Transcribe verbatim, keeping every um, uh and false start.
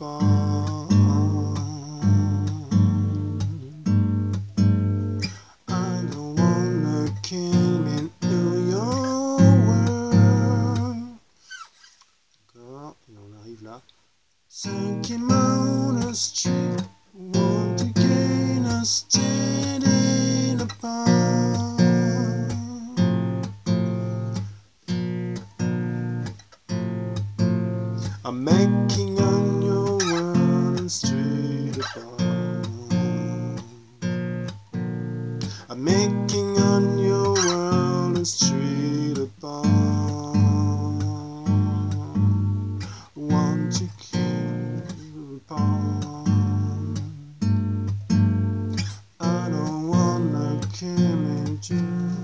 upon. I don't wanna come into your world. D'accord, et on arrive là. Cinquième on the street, want to gain a standing apart. I'm making on your world and street apart. I'm making on your world and street apart. Want to keep apart. I don't wanna come into